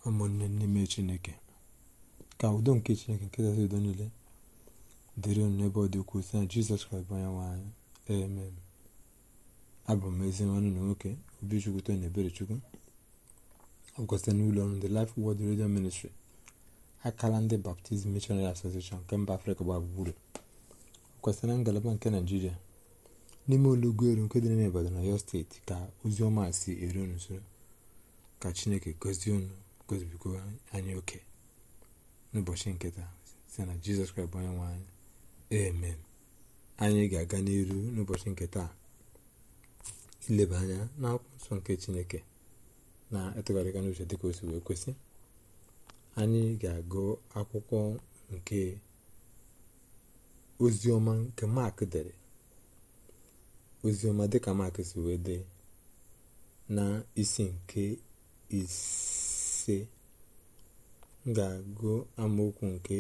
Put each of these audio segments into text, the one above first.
ụmụnne n'ime Chineke, ka udo nke Chineke nke kachasị udo niile dịrị unu n'ebe ọ dị ukwuu site na Jizọs Kraịst bụ onye nwe anyị. Amen. Abụ m ezi nwanne na nwoke Obichukwu Tony Eberechukwu, ọ gosite n'ụlọ ọrụ The Life Word Radio Ministry, akala ndị Baptist Missionary Association nke mba Afrịka gbaa gburugburu, kwesịrị na ngalaba nke Naịjirịa n'ime Olugweru nke dị n'ime Ibadan, Ọyọ steeti, ka ozi ọma si eru unu nso. Ka Chineke gozie unu, gozibigo anyị oke n'ụbọchị nke taa site na Jizọs Kraịst bụ onye nwe anyị. Amen. Anyị ga-aga n'iru n'ụbọchị nke taa ileba anya n'akwụkwọ nsọ nke Chineke na-etụgharịga n'uche dịka o si wee kwesị. Anyị ga-agụ akwụkwọ nke oziọma nke Mak dere, oziọma dịka Mak si wee dee, na isi nke 5. M ga-agụ amaokwu nke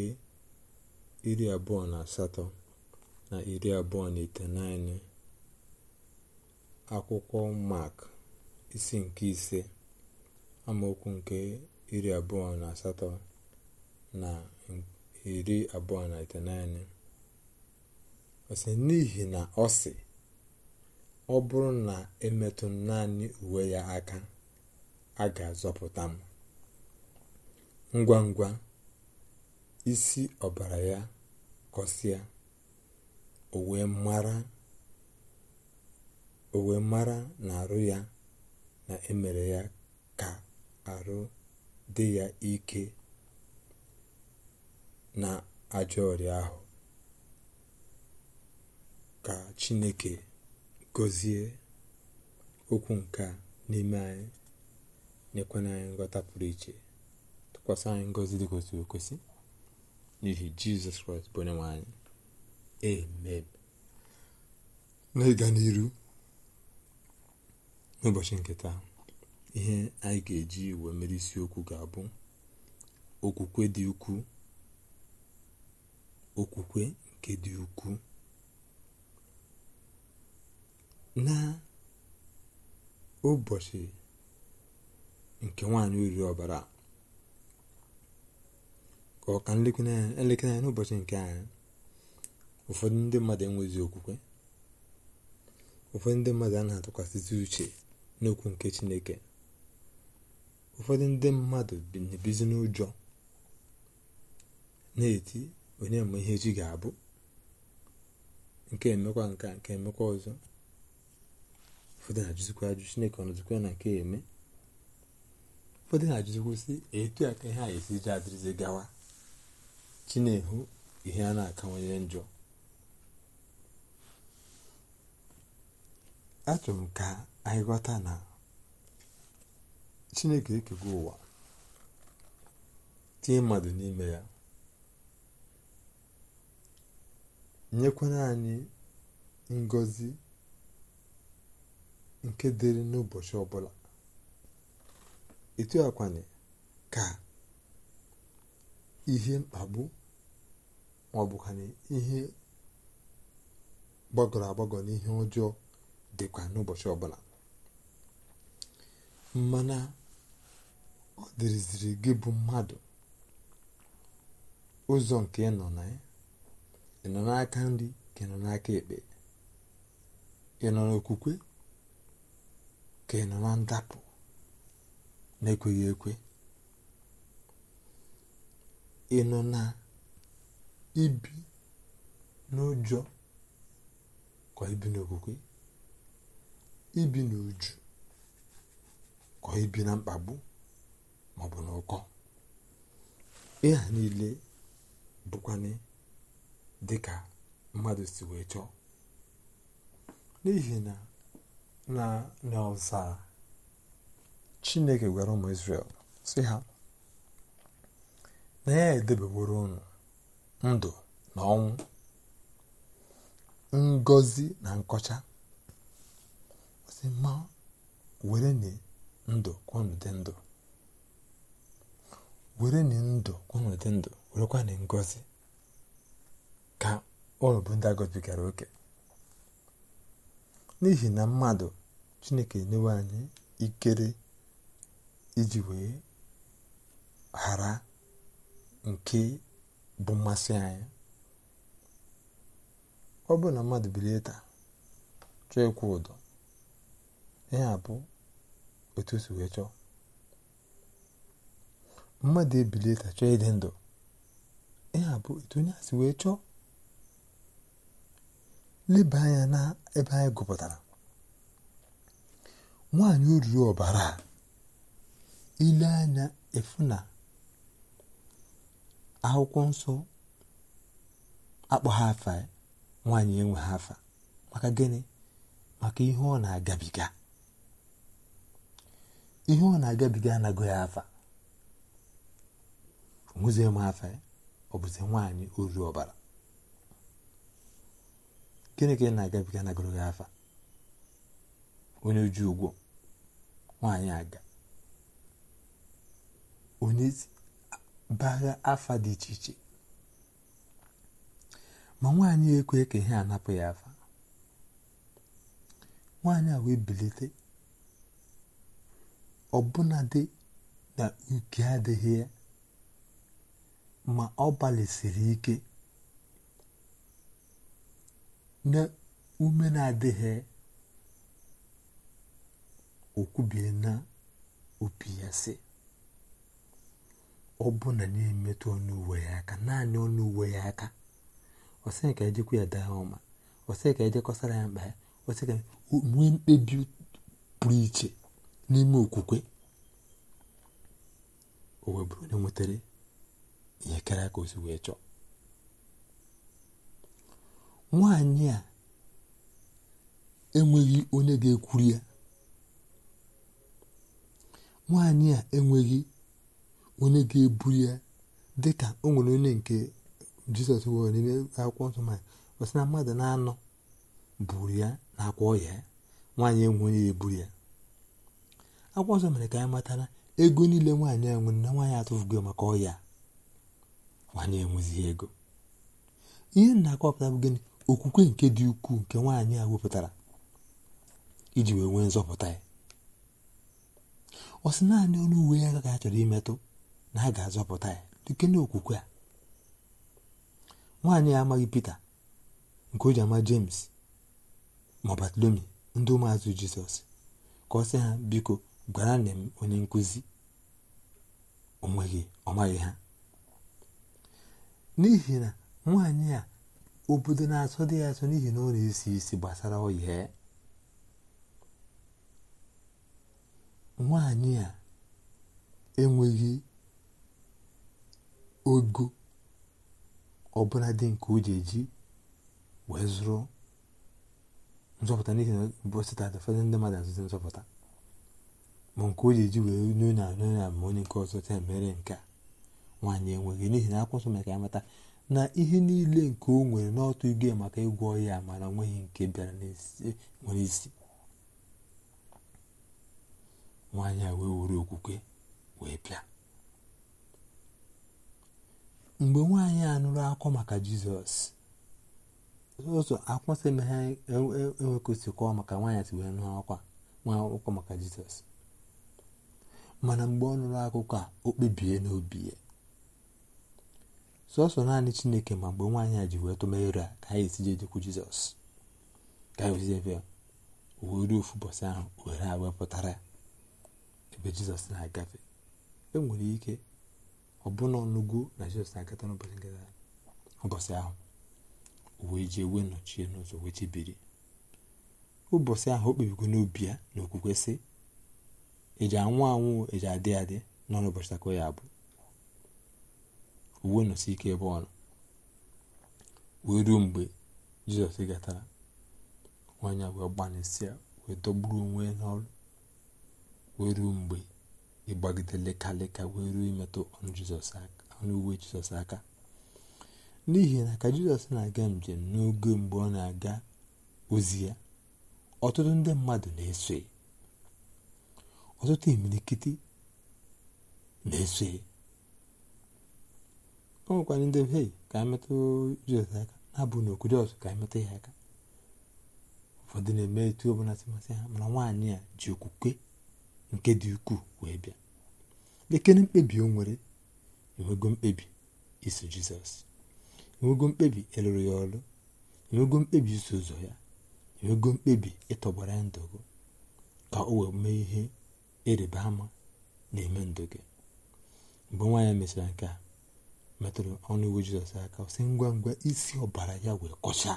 28 na 29. Akwụkwọ Mak isi nke 5 amaokwu nke 28 na 29. Ọ sị, n'ihi na ọ sị, ọ bụrụ na emetụ naanị uwe ya aka, a ga-azọpụta m. Ngwa ngwa isi ọbara ya kọsịa, o wee mara na arụ ya na emere ya ka arụ dị ya ike na ajọ ọrịa ahụ. Ka Chineke gọzie okwu nke a n'ime anyị, nyekwana anyị nghọta pụrụ iche, tụkwasị anyị ngọzi dị kwesịrị ekwesị, n'ihi Jizọs Kraịst bụ onye nwe anyị. Amen. N'ịga n'iru n'ụbọchị nke taa, ihe anyị ga-eji wee mere isiokwu ga-abụ okwukwe dị ukwuu. Okwukwe nke dị ukwuu. Na ụbọchị nke nwaanyị oriri ọbara, ka ọ ka elekere anya n'ụbọchị nke anyị, ụfọdụ ndị mmadụ enwezi okwukwe. Ụfọdụ ndị mmadụ anaghị atụkwasịzi uche n'okwu nke Chineke. Ụfọdụ ndị mmadụ na-ebizi n'ụjọ, na-eti onye ma ihe echi ga-abụ, nke emekwa nke emekwa ọzọ. Ụfọdụ na-ajụzikwa ajụ, Chineke ọ nọzikwa na nke eme. Ụfọdụ na-ajụzikwa sị, etu ya ka ihe a esi ji adịrịzi gawa, Chinehu ihe a na-akawanye njọ. Achọrọ m ka anyị ghọta na Chineke ekego ụwa, tinye mmadụ n'ime ya, nyekwana anyị ngọzi nke dịrị n'ụbọchị ọbụla. Etu akwanye ka ihe mkpagbu maọbụkwana ihe gbagọrọ agbagọ na ihe ọjọọ dịkwa n'ụbọchị ọbụla. Mana ọ dịrịziri gị bụ mmadụ ụzọ nke ịnọ na ya. Ị nọ n'aka nri ka ị nọ n'aka ekpe? Ị nọ n'okwukwe ka ị nọ na ndapụ na-ekweghị ekwe? Ị nọ na ibi n'ụjọ ka ibi n'okwukwe? Ibi n'uju ka ibi na mkpagbu maọbụ n'ụkọ? Ihe a niile bụkwanị dịka mmadụ si wee chọọ. N'ihi na ọzara, Chineke gwara ụmụ Izrel sị ha na ya edebeworo unu ndụ na ọnwụ, ngọzi na nkọcha. Sị, ma were ni ndụ ka unu dị ndụ, were ni ndụ ka unu dị ndụ, werekwa ni ngọzi ka unu bụ ndị agọzibigara oke. N'ihi na mmadụ, Chineke enyewe anyị ikere iji wee ghara nke bụ mmasị anyị. Ọ bụrụ na mmadụ bilie taa chọọ ịkwụ ụdọ, ihe a bụ otu o si wee chọọ. Mmadụ ebilie taa chọọ ịdị ndụ, ihe a bụ etu onye a si wee chọọ. Leba anya na ebe anyị gụpụtara nwaanyị oruru ọbara a, ile anya efu na akwụkwọ nsọ akpọghị afa nwaanyị enweghị afa. Maka gịnị? Maka ihe ọ na-agabiga. Ihe ọ na-agabiga anaghị ya afa. Onwezie m afa ya, ọ bụzi nwaanyị oruru ọbara. Gịnị ka ị na-agabiga anaghị ya afa? Onye uju ụgwọ, nwaanyị aga, onye bagha afa dị iche iche, ma nwaanyị ekwe ka ihe anapụ ya afa. Nwaanyị a wee bilite, ọbụnadị na uke adịghị ya, ma ọ gbalịsiri ike na ume na-adịghị, okwubie na opi ya sị, ọ bụ na na-emetụ ọnụ uwe ya aka, naanị ọnụ uwe ya aka. Ọ sị ka ejekwa ya daa ọma, ọ sị ka ejekọsara ya mkpa ya, ọ sị ka nwee mkpebi pụrụ iche n'ime okwukwe. O wee bụrụ onye nwetara ihe kere ka o si wee chọọ. Nwaanyị a enweghị onye ga-ekwuru ya. Nwaanyị a enweghị onye ga-eburu ya, dịka o nwere onye nke Jizọs were n'ime akwụkwọ nsọ ma ọ sị na mmadụ na-anọ buru ya na-akwa ọya ya, nwaanyị enwe onye eburu ya. Akwụkwọ nsọ mere ka anyị matara ego niile nwaanyị a nwere na nwaanyị atụfugo maka ọya, nwaanyị enwezighị ego. Ihe na-akọpụta bụ gịnị? Okwukwe nke dị ukwuu nke nwaanyị a wepụtara iji wee nwee nzọpụta ya. Ọ sị naanị ọnụ uwe ya ka a chọrọ imetụ na a ga-azọpụta ya, dịka n'okwukwe a. Nwaanyị a amaghị Pita nke o ji ama James ma Bartolomi, ndị ụmụazụ Jizọs, ka ọ sị ha biko gwara nne m onye nkụzi. Onweghị, ọ maghị ha. N'ihi na nwaanyị a obodo na-asọ dị ya asọ, n'ihi na ọ na-esi isi gbasara ọya ya. Nwaanyị a enweghị ogo ọbụla dị nke o ji eji wee zụrụ nzọpụta, n'ihi na ụbọchị taa ụfọdụ ndị mmadụ azụzi nzọpụta, ma nke o ji eji wee onye na ma onye nke ọzọ taa mere nke a. Nwaanyị enweghị, n'ihi na akwụkwọ nsọ mere ka ya mata na ihe niile nke o nwere n'ọtụ igwe maka ịgwọ ya, mana onweghị nke bịara nwere isi. Nwaanyị a wee were okwukwe wee bịa. Mgbe nwaanyị a nụrụ akụkọ maka Jizọs, ụzọ akwụkwọ nsọ eme ha enwekọsikọ maka nwaanyị si wee nụ akwụkwọ maka Jizọs. Mana mgbe ọ nụrụ akụkọ a, o kpebie n'obi ya. Sọsọ naanị Chineke ma mgbe nwaanyị a ji wee tụmere a ka anyị esi jejekwu Jizọs, ka anyị wezi ebe were ofu ụbọchị ahụ were a wepụtara ya ebe Jizọs na-agafe. Enwere ike ọbụna ọnụgo na Jizọs na-agata n'ụbọchị nke ụbọchị ahụ, o wee ji wee nọchie n'ụzọ wee chebiri. Ụbọchị ahụ o kpebigo n'obi ya na okwukwe sị, eji anwụ anwụ, eji adị adị, nọ n'ụbọchị tako ya bụ uwe nọsi ike ebe ọ nọ. Wee ruo mgbe Jizọs gatara, nwaanyị wee gbanịsịa wee dọgburu onwe n'ọrụ. Wee ruo mgbe ịgbagide lekaleka wee ruo imetụ ọnụ uwe Jizọs aka. N'ihi na ka Jizọs na-aga njem n'oge mgbe ọ na-aga ozi ya, ọtụtụ ndị mmadụ na-eso ya, ọtụtụ imirikiti na-eso ya. O nwekwara ndị hei ka a metụ Jizọs aka, na-abụ na okwu Jizọs ka a metụ ya aka. Ụfọdụ na-eme etu ọbụla si masị ha, mana nwaanyị a ji okwukwe nke dị ukwuu wee bịa. Lekere mkpebi o nwere inwego mkpebi iso Jizọs, inwego mkpebi ịlụrụ ya ọrụ, inwego mkpebi iso ụzọ ya, inwego mkpebi ịtọgbara ya ndụ gị ka o wee mee ihe ịrịba ama na-eme ndụ gị. Mgbe nwaanyị mechara nke a, metụrụ ọnụ iwu Jizọs aka, sị ngwa ngwa isi ọbara ya wee kọchaa,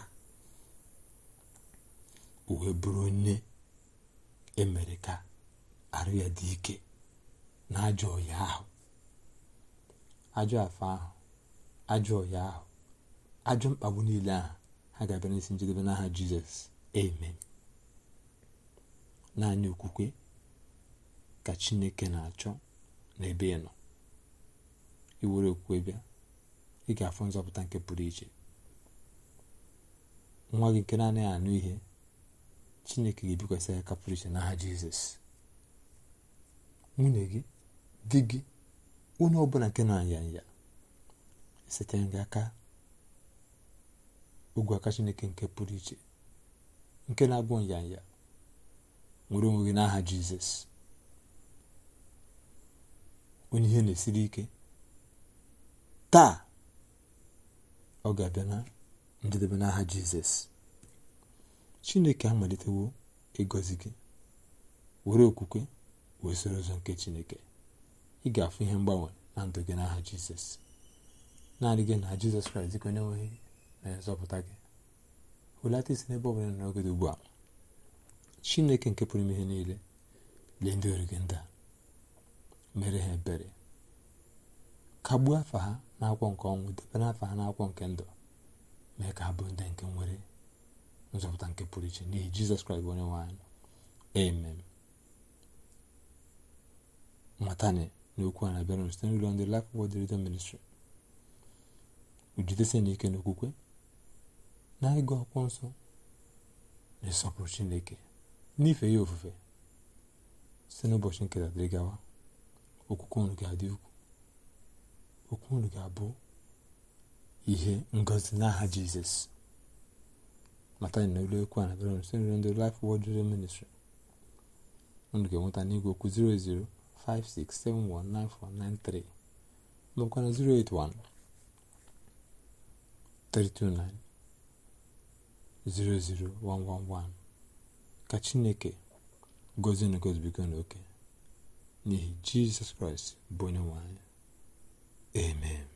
o wee bụrụ onye emere ka arụ ya dị ike na ajọ ọya ahụ, ajọ afọ ahụ, ajọ ọya ahụ, ajọ mkpagbu niile ahụ, ha ga-abịa n'isi njedebe n'aha Jizọs. Amen. Naanị okwukwe ka Chineke na-achọ n'ebe ị nọ. Iwere okwukwe bịa, ị ga-afụ nzọpụta nke pụrụ iche. Nwa gị nke naanị anụ ihe, Chineke ga-ebikwasị aka pụrụ iche n'aha Jizọs. Nwunye gị, di gị, onye ọbụla nke na anya esete gị aka ogwe aka Chineke nke pụrụ iche, nke na-abụ nyanya, nwere onwe gị n'aha Jizọs. Onye ihe na-esiri ike taa, ọ ga-abịa na njedebe n'aha Jizọs. Chineke amalitewo ịgọzi gị. Were okwukwe wee soro ụzọ nke Chineke, ị ga-afụ ihe mgbanwe na ndụ gị n'aha Jizọs. Naanị gị na Jizọs Kraịst dịka onye nwe na nzọpụta gị. Hulata isi n'ebe ọ bụla n'oge dị ugbu a. Chineke nke pụrụ ime ihe niile, lee ndị ọrụ gị ndị a, mere ha ebere, kagbuo afa ha n'akwụkwọ nke ọnwụ, debere afa ha n'akwụkwọ nke ndụ, mee ka ha bụ ndị nke nwere nzọpụta nke pụrụ iche n'ihi Jizọs Kraịst bụ onye nwe anyị. Amen. Matani n'okwu a na-abịara site n'ụlọ ndị Life Word Radio Ministry. Ujidesi n'ike n'okwukwe na ịgụ akwụkwọ nsọ na ịsọpụrụ Chineke, n'ife ya ofufe site n'ụbọchị nke dịrị gawa. Okwukwe unu ga-adị ukwu, okwu unu ga-abụ ihe ngọzi n'aha Jizọs. Matani na ụlọ okwu a na-abịara site n'ụlọ ndị Life Word Radio Ministry. Unu ga-enweta n'igwe okwu 0056719493 maọbụ na 08132900111. Ka Chineke gọzie unu, gọzibiga n'oke n'ihi Jizọs Kraịst bụ onye nwe anyị. Amen.